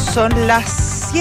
Son las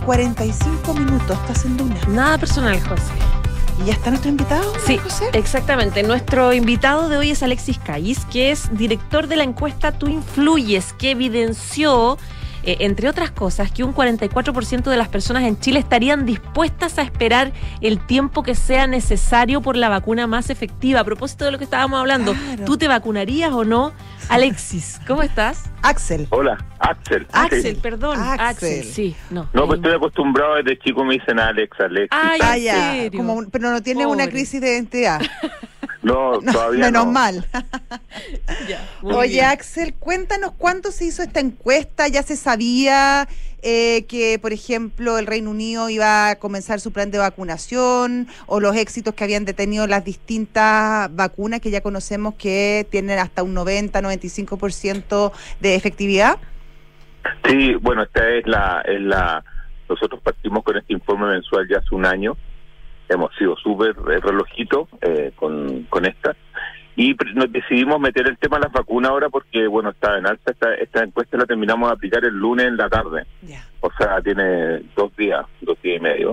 7:45. Estás en Duna. Nada personal, José. ¿Y ya está nuestro invitado, Sí, José? exactamente. Nuestro invitado de hoy es Alexis Callis, que es director de la encuesta Tú Influyes, que evidenció, entre otras cosas, que un 44% de las personas en Chile estarían dispuestas a esperar el tiempo que sea necesario por la vacuna más efectiva. A propósito de lo que estábamos hablando, Claro. ¿tú te vacunarías o no? Alexis, ¿cómo estás? Axel. Hola, Axel. Axel, Sí. perdón. Axel. Sí, no. No, pues estoy acostumbrado desde chico, me dicen Alex. Ay, Ah, ¿en ya. serio? Pero no tiene una Pobre. crisis de identidad. No, No, todavía menos no. mal. Ya, muy Oye, bien. Axel, cuéntanos cuándo se hizo esta encuesta. ¿Ya se sabía que, por ejemplo, el Reino Unido iba a comenzar su plan de vacunación o los éxitos que habían detenido las distintas vacunas que ya conocemos que tienen hasta un 90-95% de efectividad? Sí, bueno, esta es la. Nosotros partimos con este informe mensual ya hace un año. Hemos sido súper relojito con esta. Y nos decidimos meter el tema de las vacunas ahora porque, bueno, está en alta. Esta encuesta la terminamos de aplicar el lunes en la tarde. Ya. O sea, tiene 2 días y medio.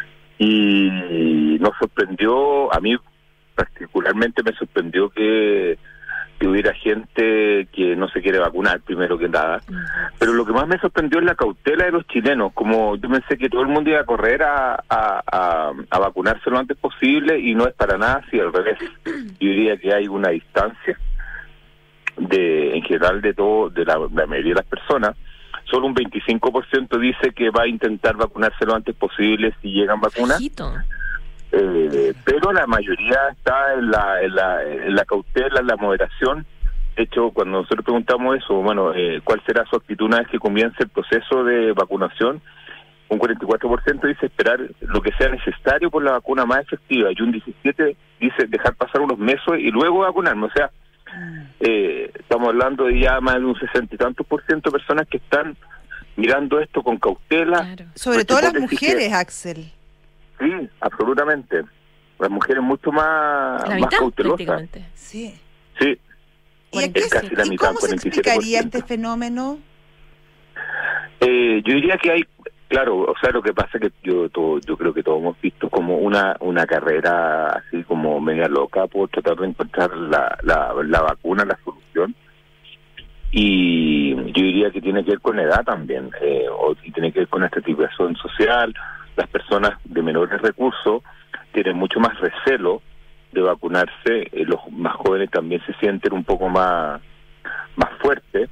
Y nos sorprendió, a mí particularmente me sorprendió que hubiera gente que no se quiere vacunar, primero que nada. Pero lo que más me sorprendió es la cautela de los chilenos. Como yo pensé que todo el mundo iba a correr a vacunarse lo antes posible, y no es para nada así, al revés. Yo diría que hay una distancia en general de la mayoría de las personas. Solo un 25% dice que va a intentar vacunarse lo antes posible si llegan vacunas. Bajito. Pero la mayoría está en la cautela, en la moderación. De hecho, cuando nosotros preguntamos eso, bueno, ¿cuál será su actitud una vez que comience el proceso de vacunación? Un 44% dice esperar lo que sea necesario por la vacuna más efectiva, y un 17% dice dejar pasar unos meses y luego vacunarme. O sea, estamos hablando de ya más de un 60 y tantos % de personas que están mirando esto con cautela. Claro. Sobre todo las mujeres, Axel. Sí, absolutamente. Las mujeres mucho más, La más mitad, cautelosas. prácticamente. Sí. Sí, ¿Y, es casi la ¿y mitad, cómo se 47%. explicaría este fenómeno? Yo diría que hay, claro, o sea, lo que pasa es que yo creo que todos hemos visto como una carrera así como media loca por tratar de encontrar la vacuna, la solución. Y yo diría que tiene que ver con la edad también, y tiene que ver con la estratificación social. Las personas de menores recursos tienen mucho más recelo de vacunarse, los más jóvenes también se sienten un poco más fuertes,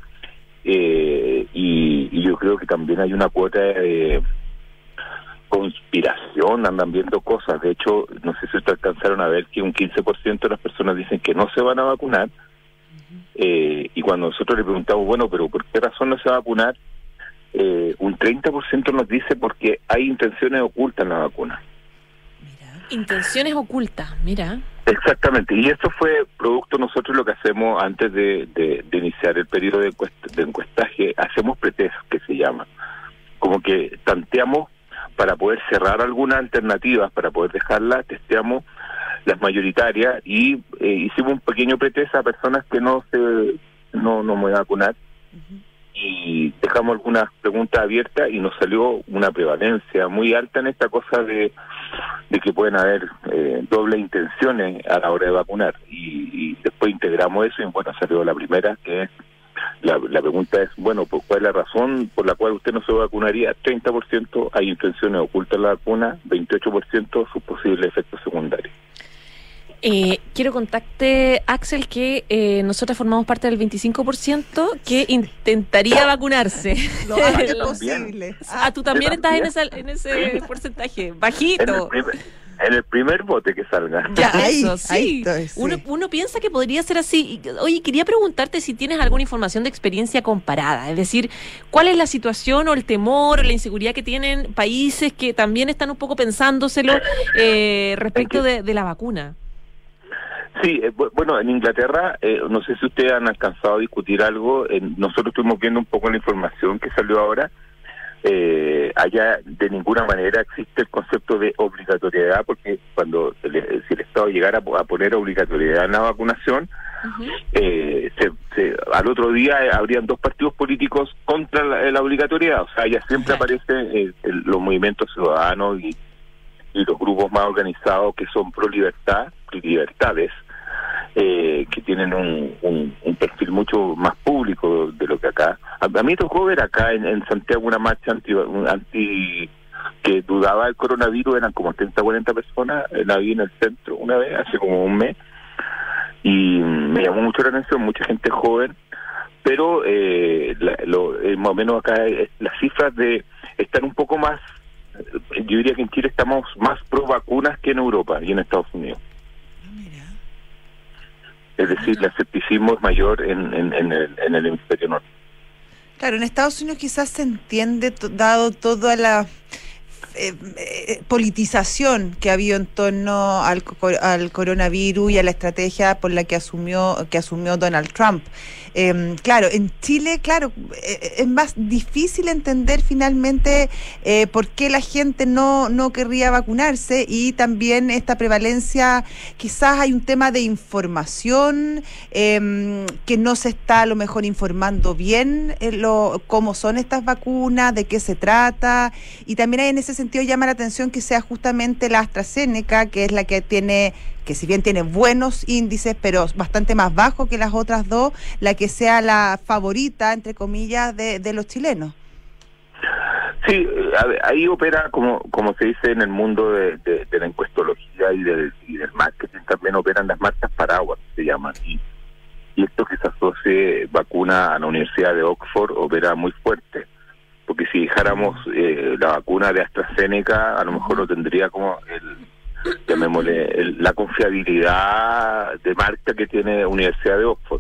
y yo creo que también hay una cuota de conspiración, andan viendo cosas. De hecho, no sé si ustedes alcanzaron a ver que un 15% de las personas dicen que no se van a vacunar, y cuando nosotros le preguntamos, bueno, pero ¿por qué razón no se va a vacunar? Un 30% nos dice porque hay intenciones ocultas en la vacuna. Intenciones ocultas, mira. Exactamente, y esto fue producto, nosotros lo que hacemos antes de iniciar el periodo de encuestaje, hacemos pretest, que se llama, como que tanteamos para poder cerrar algunas alternativas, para poder dejarlas, testeamos las mayoritarias, y hicimos un pequeño pretest a personas que no me voy a vacunar. Y dejamos algunas preguntas abiertas y nos salió una prevalencia muy alta en esta cosa de que pueden haber doble intenciones a la hora de vacunar, y después integramos eso, y bueno, salió la primera, que es la pregunta es, bueno, pues, ¿cuál es la razón por la cual usted no se vacunaría? 30% hay intenciones ocultas en la vacuna, 28% sus posibles efectos secundarios. Quiero contarte, Axel, que nosotros formamos parte del 25% que intentaría vacunarse. Lo antes Yo también. posible. Tú también yo estás también. en ese porcentaje, bajito. En el primer bote que salga. Ya, Ahí, eso, ahí sí. estoy, sí. Uno piensa que podría ser así. Oye, quería preguntarte si tienes alguna información de experiencia comparada, es decir, ¿cuál es la situación o el temor o la inseguridad que tienen países que también están un poco pensándoselo respecto de la vacuna? Sí, bueno, en Inglaterra, no sé si ustedes han alcanzado a discutir algo, nosotros estuvimos viendo un poco la información que salió ahora. allá de ninguna manera existe el concepto de obligatoriedad, porque cuando si el Estado llegara a poner obligatoriedad en la vacunación, al otro día habrían dos partidos políticos contra la obligatoriedad. O sea, ya siempre aparecen los movimientos ciudadanos y los grupos más organizados que son pro libertades, que tienen un perfil mucho más público de lo que acá. A mí me tocó ver acá en Santiago una marcha anti que dudaba del coronavirus, eran como 30 40 personas, la vi en el centro una vez, hace como un mes, y me llamó mucho la atención, mucha gente joven, pero más o menos acá las cifras están un poco más, yo diría que en Chile estamos más pro vacunas que en Europa y en Estados Unidos. Es decir, el escepticismo es mayor en el hemisferio norte. Claro, en Estados Unidos quizás se entiende, dado toda la politización que ha habido en torno al coronavirus y a la estrategia por la que asumió Donald Trump. Claro, en Chile, es más difícil entender finalmente por qué la gente no querría vacunarse, y también esta prevalencia, quizás hay un tema de información, que no se está a lo mejor informando bien cómo son estas vacunas, de qué se trata, y también hay en ese sentido llama la atención que sea justamente la AstraZeneca, que es la que si bien tiene buenos índices, pero bastante más bajo que las otras dos, la que sea la favorita, entre comillas, de los chilenos. Sí, ahí opera, como se dice en el mundo de la encuestología y del marketing, también operan las marcas paraguas, se llaman, y esto que se asocie vacuna a la Universidad de Oxford opera muy fuerte, porque si dejáramos la vacuna de AstraZeneca, a lo mejor no tendría como llamémosle la confiabilidad de marca que tiene Universidad de Oxford.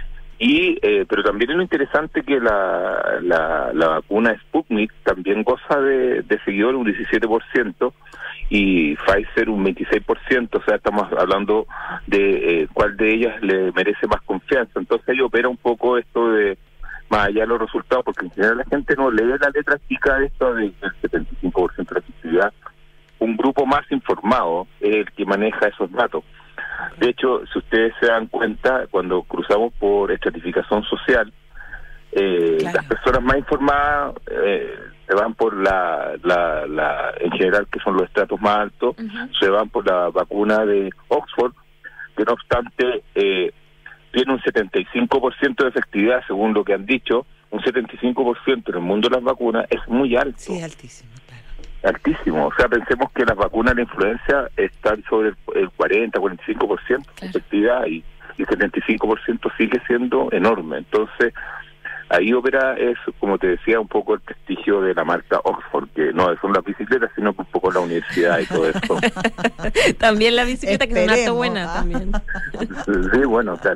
Pero también es lo interesante que la vacuna Sputnik también goza de seguidor un 17% y Pfizer un 26%, o sea, estamos hablando de cuál de ellas le merece más confianza. Entonces ahí opera un poco esto de más allá de los resultados, porque en general la gente no lee la letra chica de esto del 75% de la efectividad. Un grupo más informado es el que maneja esos datos. De hecho, si ustedes se dan cuenta, cuando cruzamos por estratificación social, las personas más informadas se van por en general, que son los estratos más altos, se van por la vacuna de Oxford, que no obstante tiene un 75% de efectividad, según lo que han dicho. Un 75% en el mundo de las vacunas es muy alto. Sí, altísimo, claro. Altísimo. O sea, pensemos que las vacunas de influenza están sobre el 40-45% de efectividad, y el 75% sigue siendo enorme. Entonces, ahí opera, como te decía, un poco el prestigio de la marca Oxford, que no son las bicicletas, sino que un poco la universidad y todo eso. También la bicicleta, que es una harto buena también. Sí, bueno, claro.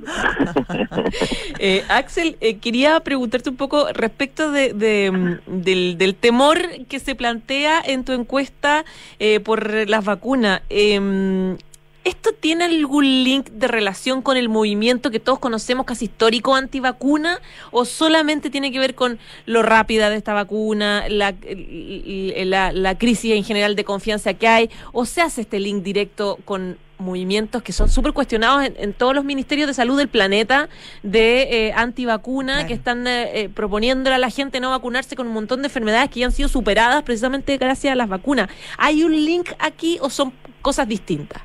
Axel, quería preguntarte un poco respecto del temor que se plantea en tu encuesta por las vacunas. ¿Esto tiene algún link de relación con el movimiento que todos conocemos, casi histórico, antivacuna? ¿O solamente tiene que ver con lo rápida de esta vacuna, la crisis en general de confianza que hay? ¿O se hace este link directo con movimientos que son súper cuestionados en todos los ministerios de salud del planeta, de antivacuna, claro, que están proponiéndole a la gente no vacunarse con un montón de enfermedades que ya han sido superadas precisamente gracias a las vacunas? ¿Hay un link aquí o son cosas distintas?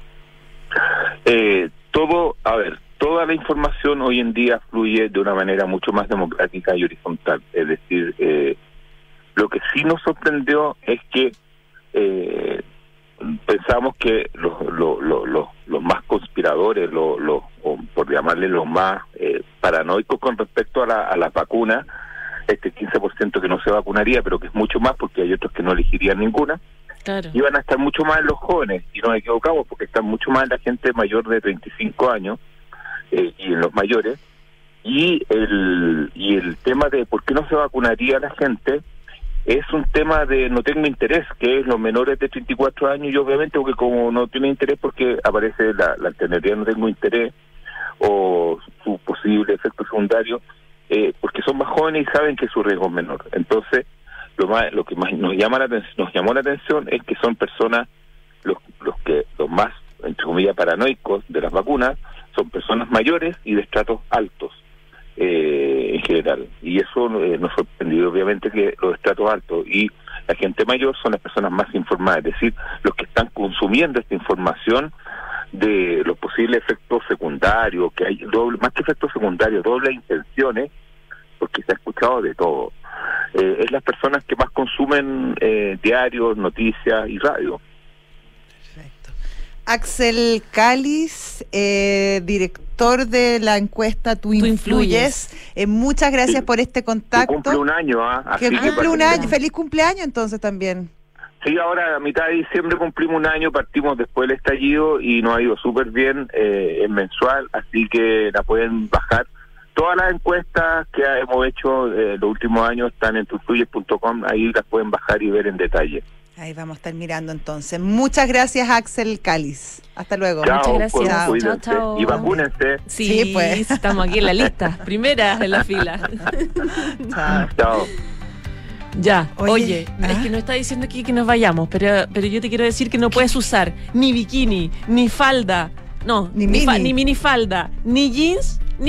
Toda la información hoy en día fluye de una manera mucho más democrática y horizontal. Es decir, lo que sí nos sorprendió es que pensamos que los más conspiradores, o por llamarle los más paranoicos con respecto a las vacunas, este 15% que no se vacunaría, pero que es mucho más porque hay otros que no elegirían ninguna, claro, iban a estar mucho más en los jóvenes, y nos equivocamos porque están mucho más en la gente mayor de 35 años y en los mayores, y el tema de por qué no se vacunaría la gente es un tema de no tengo interés, que es los menores de 34 años, y obviamente porque como no tiene interés, porque aparece la alternativa no tengo interés o su posible efecto secundario, porque son más jóvenes y saben que su riesgo es menor. Entonces, lo que más nos llamó la atención es que son personas, los más, entre comillas, paranoicos de las vacunas, son personas mayores y de estratos altos en general. Y eso nos sorprendió, obviamente, que los estratos altos y la gente mayor son las personas más informadas, es decir, los que están consumiendo esta información de los posibles efectos secundarios, que hay más que efectos secundarios, dobles intenciones, porque se ha escuchado de todo. Es las personas que más consumen diarios, noticias y radio. Perfecto. Axel Cáliz, director de la encuesta Tú Influyes. Muchas gracias por este contacto. Cumple un año, que cumple un año. Feliz cumpleaños entonces también. Sí, ahora a mitad de diciembre cumplimos un año, partimos después del estallido y nos ha ido súper bien, es mensual, así que la pueden bajar. Todas las encuestas que hemos hecho los últimos años están en tuinfluyes.com, ahí las pueden bajar y ver en detalle. Ahí vamos a estar mirando entonces. Muchas gracias, Axel Cáliz. Hasta luego. Chao, muchas gracias. Cuídense. Chao. Y vacúnense. Sí, pues estamos aquí en la lista, primeras en la fila. Chao. Ya, oye, es que nos está diciendo aquí que nos vayamos, pero yo te quiero decir que no puedes usar ni bikini, ni falda, no, ni minifalda, ni jeans